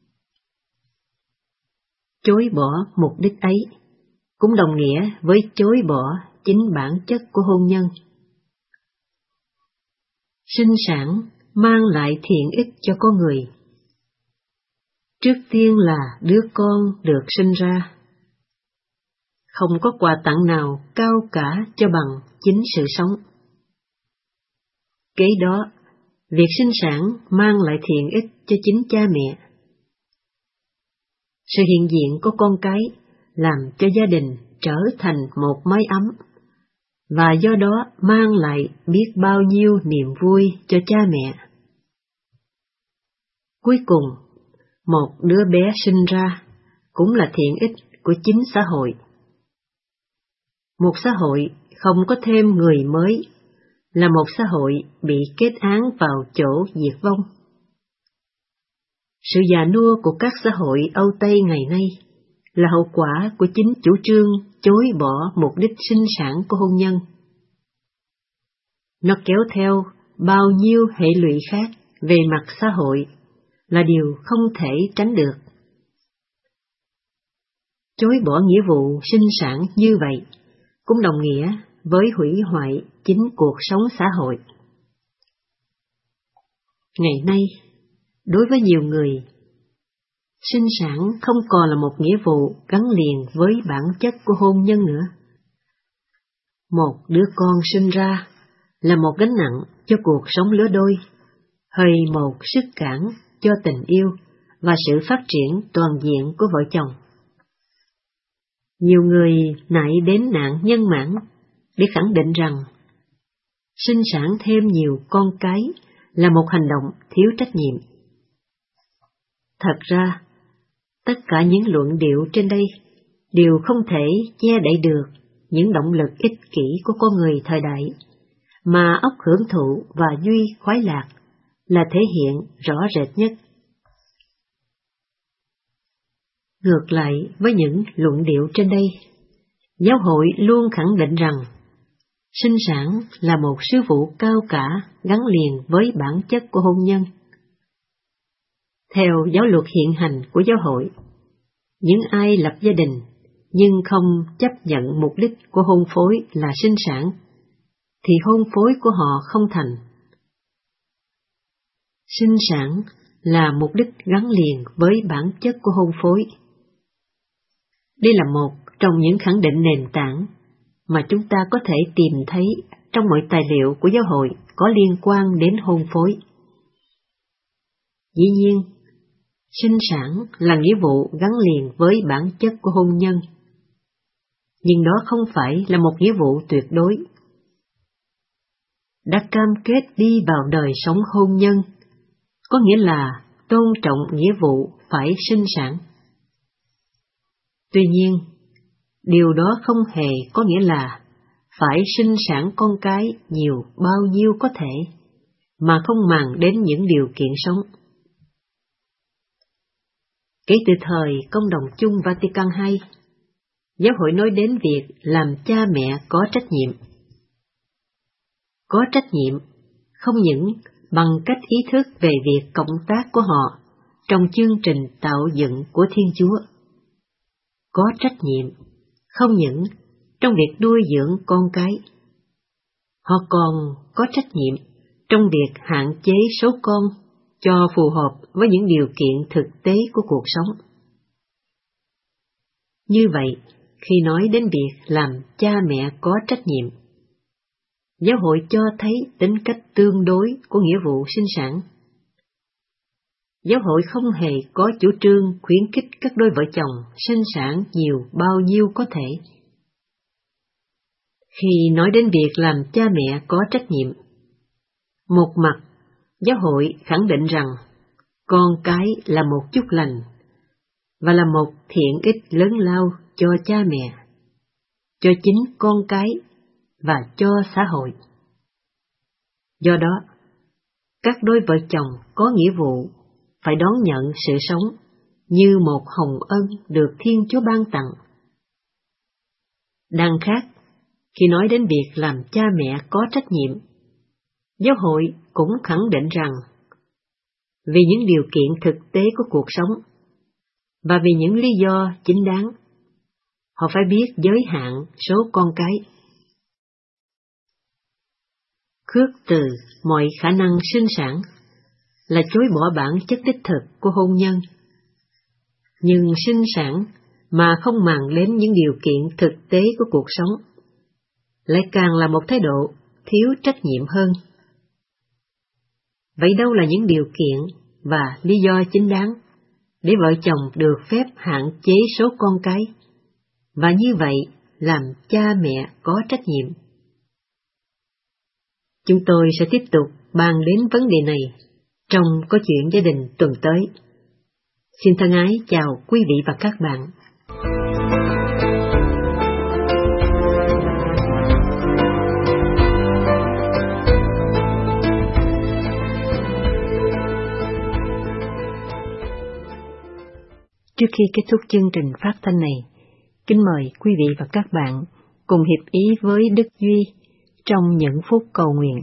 Chối bỏ mục đích ấy cũng đồng nghĩa với chối bỏ chính bản chất của hôn nhân. Sinh sản mang lại thiện ích cho con người. Trước tiên là đứa con được sinh ra. Không có quà tặng nào cao cả cho bằng chính sự sống. Kế đó, việc sinh sản mang lại thiện ích cho chính cha mẹ. Sự hiện diện của con cái làm cho gia đình trở thành một mái ấm, và do đó mang lại biết bao nhiêu niềm vui cho cha mẹ. Cuối cùng, một đứa bé sinh ra cũng là thiện ích của chính xã hội. Một xã hội không có thêm người mới là một xã hội bị kết án vào chỗ diệt vong. Sự già nua của các xã hội Âu Tây ngày nay là hậu quả của chính chủ trương chối bỏ mục đích sinh sản của hôn nhân. Nó kéo theo bao nhiêu hệ lụy khác về mặt xã hội là điều không thể tránh được. Chối bỏ nghĩa vụ sinh sản như vậy cũng đồng nghĩa với hủy hoại chính cuộc sống xã hội. Ngày nay, đối với nhiều người, sinh sản không còn là một nghĩa vụ gắn liền với bản chất của hôn nhân nữa. Một đứa con sinh ra là một gánh nặng cho cuộc sống lứa đôi, hay một sức cản cho tình yêu và sự phát triển toàn diện của vợ chồng. Nhiều người nại đến nạn nhân mãn để khẳng định rằng sinh sản thêm nhiều con cái là một hành động thiếu trách nhiệm. Thật ra, tất cả những luận điệu trên đây đều không thể che đậy được những động lực ích kỷ của con người thời đại, mà óc hưởng thụ và duy khoái lạc là thể hiện rõ rệt nhất. Ngược lại với những luận điệu trên đây, giáo hội luôn khẳng định rằng sinh sản là một sứ vụ cao cả gắn liền với bản chất của hôn nhân. Theo giáo luật hiện hành của giáo hội, những ai lập gia đình nhưng không chấp nhận mục đích của hôn phối là sinh sản, thì hôn phối của họ không thành. Sinh sản là mục đích gắn liền với bản chất của hôn phối. Đây là một trong những khẳng định nền tảng mà chúng ta có thể tìm thấy trong mọi tài liệu của giáo hội có liên quan đến hôn phối. Dĩ nhiên, sinh sản là nghĩa vụ gắn liền với bản chất của hôn nhân, nhưng đó không phải là một nghĩa vụ tuyệt đối. Đã cam kết đi vào đời sống hôn nhân, có nghĩa là tôn trọng nghĩa vụ phải sinh sản. Tuy nhiên, điều đó không hề có nghĩa là phải sinh sản con cái nhiều bao nhiêu có thể, mà không màng đến những điều kiện sống. Kể từ thời Công đồng chung Vatican hai, giáo hội nói đến việc làm cha mẹ có trách nhiệm. Có trách nhiệm không những bằng cách ý thức về việc cộng tác của họ trong chương trình tạo dựng của Thiên Chúa. Có trách nhiệm không những trong việc nuôi dưỡng con cái, họ còn có trách nhiệm trong việc hạn chế số con cho phù hợp với những điều kiện thực tế của cuộc sống. Như vậy, khi nói đến việc làm cha mẹ có trách nhiệm, giáo hội cho thấy tính cách tương đối của nghĩa vụ sinh sản. Giáo hội không hề có chủ trương khuyến khích các đôi vợ chồng sinh sản nhiều bao nhiêu có thể. Khi nói đến việc làm cha mẹ có trách nhiệm, một mặt, giáo hội khẳng định rằng con cái là một chút lành và là một thiện ích lớn lao cho cha mẹ, cho chính con cái và cho xã hội. Do đó, các đôi vợ chồng có nghĩa vụ phải đón nhận sự sống như một hồng ân được Thiên Chúa ban tặng. Đằng khác, khi nói đến việc làm cha mẹ có trách nhiệm, giáo hội cũng khẳng định rằng vì những điều kiện thực tế của cuộc sống và vì những lý do chính đáng, họ phải biết giới hạn số con cái. Khước từ mọi khả năng sinh sản là chối bỏ bản chất đích thực của hôn nhân. Nhưng sinh sản mà không màng đến những điều kiện thực tế của cuộc sống lại càng là một thái độ thiếu trách nhiệm hơn. Vậy đâu là những điều kiện và lý do chính đáng để vợ chồng được phép hạn chế số con cái, và như vậy làm cha mẹ có trách nhiệm? Chúng tôi sẽ tiếp tục bàn đến vấn đề này trong Có Chuyện Gia Đình tuần tới. Xin thân ái chào quý vị và các bạn. Trước khi kết thúc chương trình phát thanh này, kính mời quý vị và các bạn cùng hiệp ý với Đức Duy trong những phút cầu nguyện.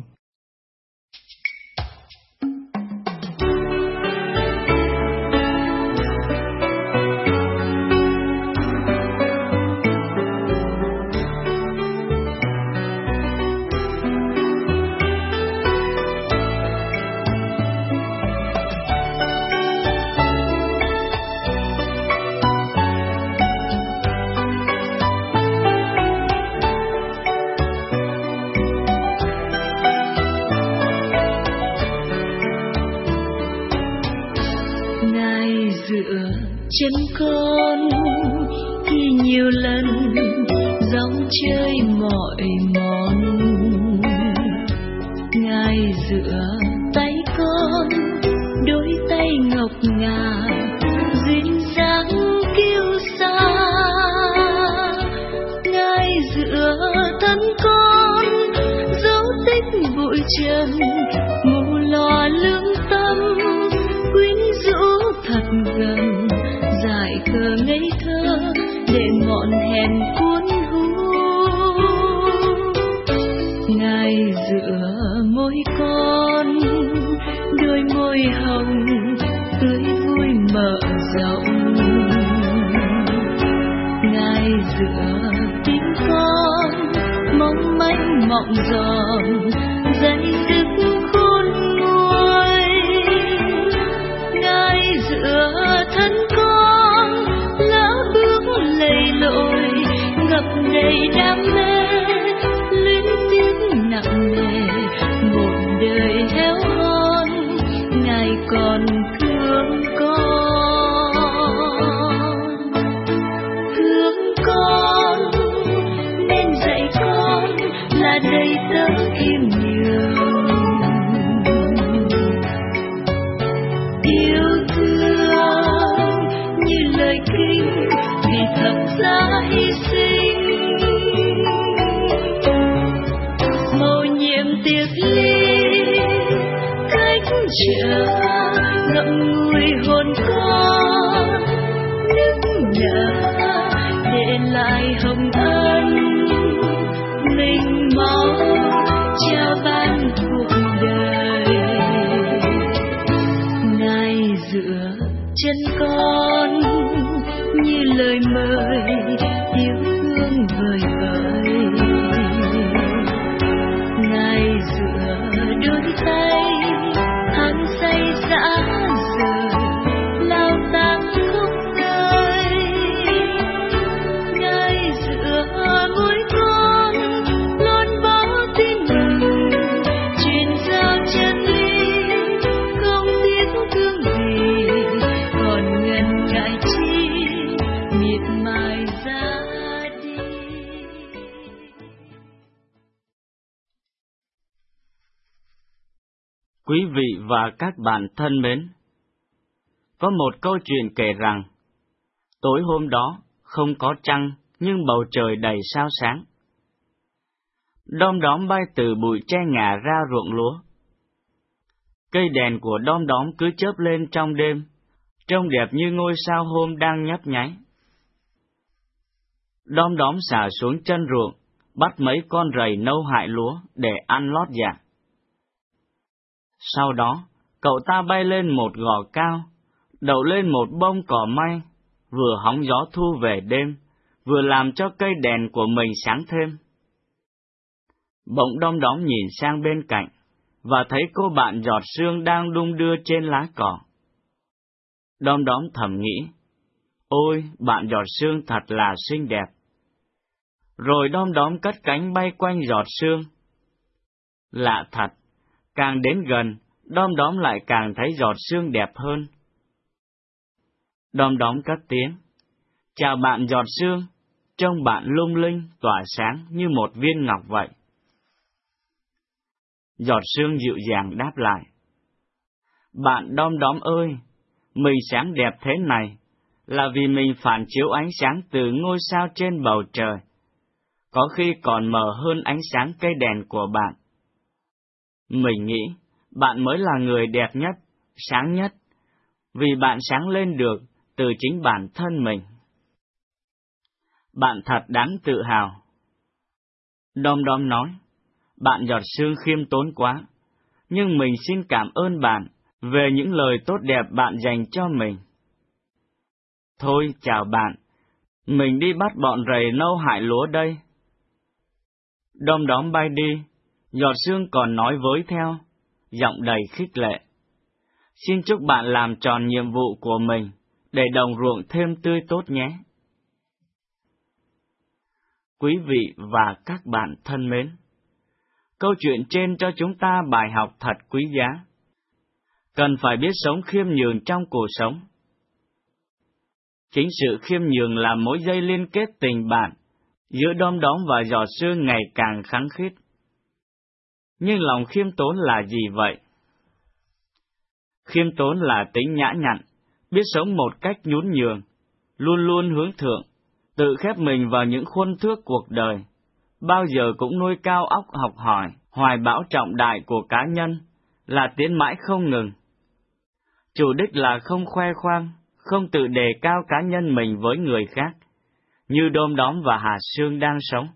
Chân con khi nhiều lần dòng chơi mọi mòn, Ngài dựa tay con đôi tay ngọc ngà duyên dáng kiêu sa. Ngài dựa thân con dấu tích bụi trần mù lòa lương tâm quyến rũ thật gần, dại khờ ngây thơ để ngọn hèn cuốn hút. Ngài dựa môi con đôi môi hồng tươi vui mở rộng. Ngài dựa tim con mong manh mọng giòn dây dứt khôn nguôi. Ngài dựa thân con lỡ bước lầy lội ngập đầy đam mê luyến tiếc nặng nề một đời héo hon. Ngài còn thương con, thương con nên dạy con là đầy tớ khiêm nhường. Yêu thương như lời kinh vì thập giá hy sinh, mầu nhiệm tiệc ly cách trở ngậm ngùi hồn con, nước nở để lại hồng ân mình máu trao ban cuộc đời. Ngài dựa chân con như lời mời yêu thương vời vợi. Ngài dựa đôi tay hàng say dã rời lao tang khúc nơi. Ngài dựa môi con luôn báo tin mừng truyền giao chân lý không tiếc thương gì còn ngần ngại chi miệt mài ra đi. Quý vị và các bạn thân mến, có một câu chuyện kể rằng Tối hôm đó, không có trăng, nhưng bầu trời đầy sao sáng. Đom đóm bay từ bụi tre ngả ra ruộng lúa. Cây đèn của đom đóm cứ chớp lên trong đêm, trông đẹp như ngôi sao hôm đang nhấp nháy. Đom đóm xả xuống chân ruộng, bắt mấy con rầy nâu hại lúa để ăn lót dạ. Sau đó, cậu ta bay lên một gò cao, đậu lên một bông cỏ may, vừa hóng gió thu về đêm, vừa làm cho cây đèn của mình sáng thêm. Bỗng đom đóm nhìn sang bên cạnh, và thấy cô bạn giọt sương đang đung đưa trên lá cỏ. Đom đóm thầm nghĩ, ôi, bạn giọt sương thật là xinh đẹp. Rồi đom đóm cất cánh bay quanh giọt sương. Lạ thật, càng đến gần, đom đóm lại càng thấy giọt sương đẹp hơn. Đom đóm cất tiếng, chào bạn giọt sương, trông bạn lung linh, tỏa sáng như một viên ngọc vậy. Giọt sương dịu dàng đáp lại, bạn đom đóm ơi, mình sáng đẹp thế này, là vì mình phản chiếu ánh sáng từ ngôi sao trên bầu trời, có khi còn mờ hơn ánh sáng cây đèn của bạn. Mình nghĩ, bạn mới là người đẹp nhất, sáng nhất, vì bạn sáng lên được từ chính bản thân mình. Bạn thật đáng tự hào. Đom đóm nói, bạn giọt sương khiêm tốn quá, nhưng mình xin cảm ơn bạn về những lời tốt đẹp bạn dành cho mình. Thôi, chào bạn, mình đi bắt bọn rầy nâu hại lúa đây. Đom đóm bay đi, giọt sương còn nói với theo, giọng đầy khích lệ. Xin chúc bạn làm tròn nhiệm vụ của mình, để đồng ruộng thêm tươi tốt nhé. Quý vị và các bạn thân mến, câu chuyện trên cho chúng ta bài học thật quý giá. Cần phải biết sống khiêm nhường trong cuộc sống. Chính sự khiêm nhường là mối dây liên kết tình bạn giữa đom đóm và giọt sương ngày càng khăng khít. Nhưng lòng khiêm tốn là gì vậy? Khiêm tốn là tính nhã nhặn, biết sống một cách nhún nhường, luôn luôn hướng thượng, tự khép mình vào những khuôn thước cuộc đời, bao giờ cũng nuôi cao óc học hỏi, hoài bão trọng đại của cá nhân, là tiến mãi không ngừng. Chủ đích là không khoe khoang, không tự đề cao cá nhân mình với người khác, như đom đóm và Hà Sương đang sống.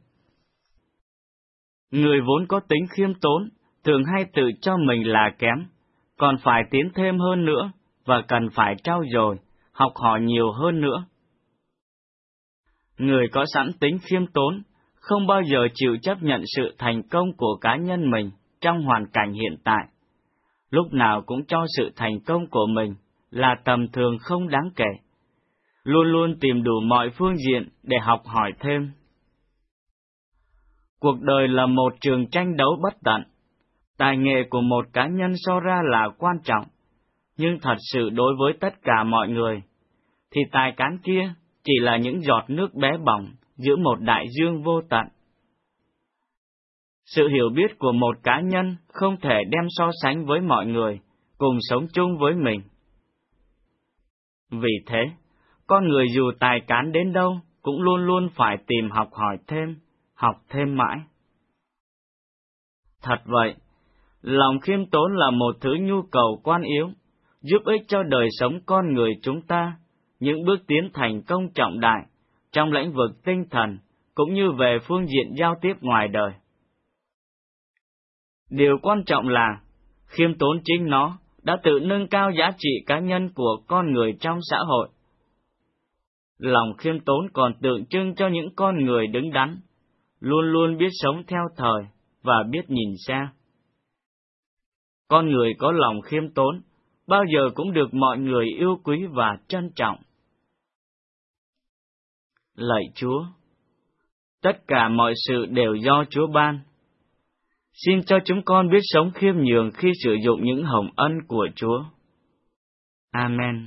Người vốn có tính khiêm tốn, thường hay tự cho mình là kém, còn phải tiến thêm hơn nữa, và cần phải trau dồi, học hỏi nhiều hơn nữa. Người có sẵn tính khiêm tốn, không bao giờ chịu chấp nhận sự thành công của cá nhân mình trong hoàn cảnh hiện tại, lúc nào cũng cho sự thành công của mình là tầm thường không đáng kể, luôn luôn tìm đủ mọi phương diện để học hỏi thêm. Cuộc đời là một trường tranh đấu bất tận, tài nghệ của một cá nhân so ra là quan trọng, nhưng thật sự đối với tất cả mọi người, thì tài cán kia chỉ là những giọt nước bé bỏng giữa một đại dương vô tận. Sự hiểu biết của một cá nhân không thể đem so sánh với mọi người, cùng sống chung với mình. Vì thế, con người dù tài cán đến đâu, cũng luôn luôn phải tìm học hỏi thêm, học thêm mãi. Thật vậy, lòng khiêm tốn là một thứ nhu cầu quan yếu, giúp ích cho đời sống con người chúng ta, những bước tiến thành công trọng đại, trong lĩnh vực tinh thần, cũng như về phương diện giao tiếp ngoài đời. Điều quan trọng là, khiêm tốn chính nó đã tự nâng cao giá trị cá nhân của con người trong xã hội. Lòng khiêm tốn còn tượng trưng cho những con người đứng đắn, luôn luôn biết sống theo thời và biết nhìn xa. Con người có lòng khiêm tốn, bao giờ cũng được mọi người yêu quý và trân trọng. Lạy Chúa, tất cả mọi sự đều do Chúa ban. Xin cho chúng con biết sống khiêm nhường khi sử dụng những hồng ân của Chúa. Amen.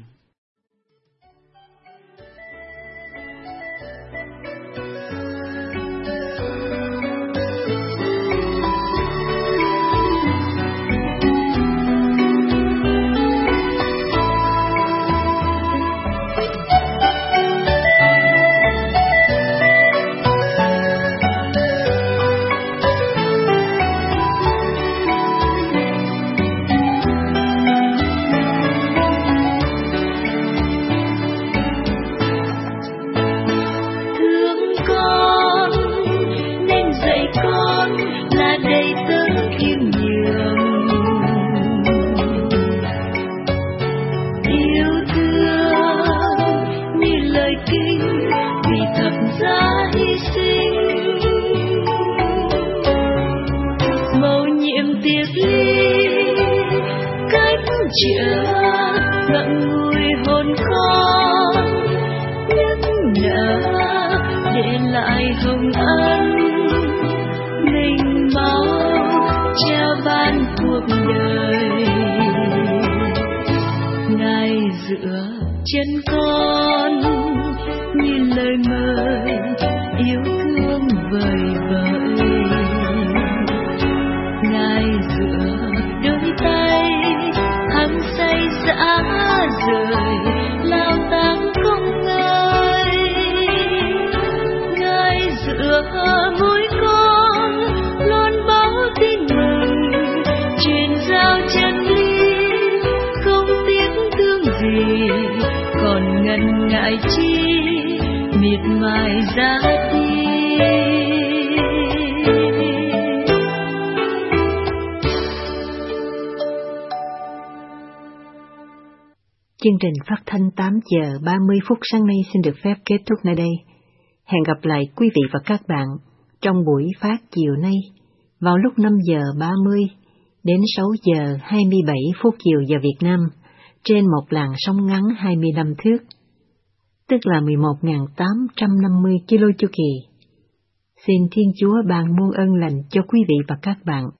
chữa ngậm ngùi hồn con, nhắc nở để lại hồng ân, mình máu trao ban cuộc đời. Ngài dựa chân con như lời mời yêu thương vời vợi, Ngài dựa đôi tay hăng say dã rời lao tăng không ngơi, Ngài dựa môi con luôn báo tin mừng, truyền giao chân lý không tiếc thương gì, còn ngần ngại chi miệt mài ra đi. Chương trình phát thanh tám giờ ba mươi phút sáng nay xin được phép kết thúc nơi đây. Hẹn gặp lại quý vị và các bạn trong buổi phát chiều nay vào lúc năm giờ ba mươi đến sáu giờ hai mươi bảy phút chiều giờ Việt Nam trên một làn sóng ngắn hai mươi lăm thước, tức là mười một nghìn tám trăm năm mươi ki lô chu kỳ. Xin Thiên Chúa ban muôn ân lành cho quý vị và các bạn.